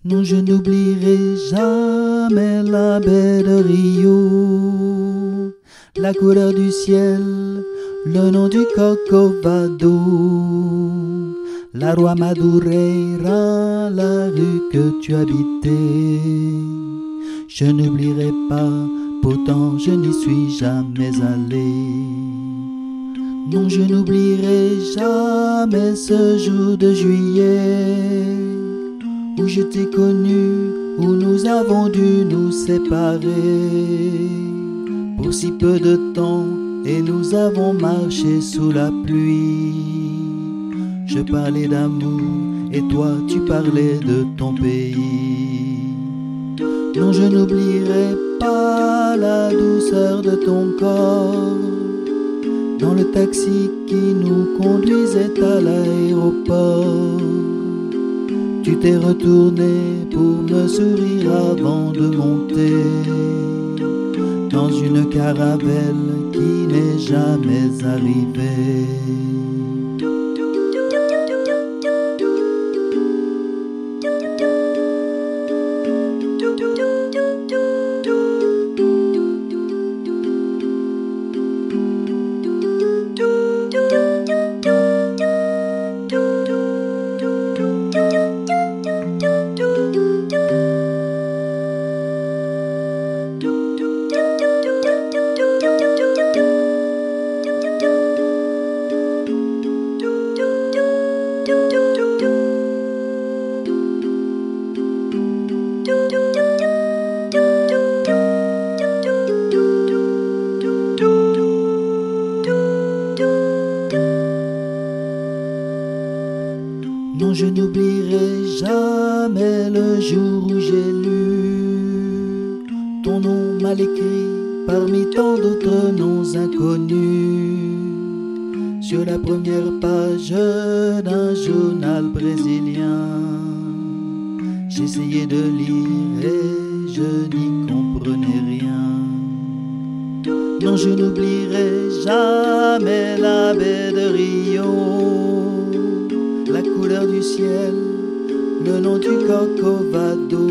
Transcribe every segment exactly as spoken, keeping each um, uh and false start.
Non, je n'oublierai jamais la baie de Rio, la couleur du ciel, le nom du Corcovado, la Rua Madureira, la rue que tu habitais. Je n'oublierai pas, pourtant je n'y suis jamais allé. Non, je n'oublierai jamais ce jour de juillet où je t'ai connu, où nous avons dû nous séparer pour si peu de temps, et nous avons marché sous la pluie. Je parlais d'amour et toi tu parlais de ton pays. Non, je n'oublierai pas la douceur de ton corps dans le taxi qui nous conduisait à l'aéroport. Tu t'es retourné pour me sourire avant de monter dans une caravelle qui n'est jamais arrivée. Non, je n'oublierai jamais le jour où j'ai lu ton nom mal écrit parmi tant d'autres noms inconnus sur la première page d'un journal brésilien. J'essayais de lire et je n'y comprenais rien. Non, je n'oublierai jamais la baie de Rio, la couleur du ciel, le nom du Corcovado,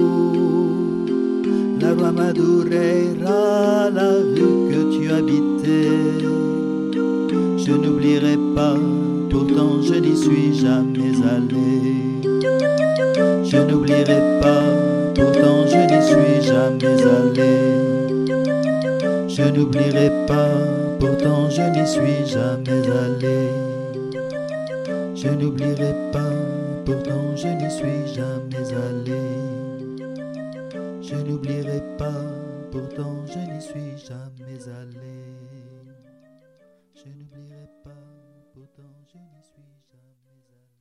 la Rua Madureira, la rue que tu habitais. Je n'oublierai pas, pourtant je n'y suis jamais allé. Je n'oublierai pas, pourtant je n'y suis jamais allé. Je n'oublierai pas, pourtant je n'y suis jamais allé. Je n'oublierai pas, pourtant je n'y suis jamais allé. Je n'oublierai pas, pourtant je n'y suis jamais allé. Je n'oublierai pas, pourtant je n'y suis jamais allé.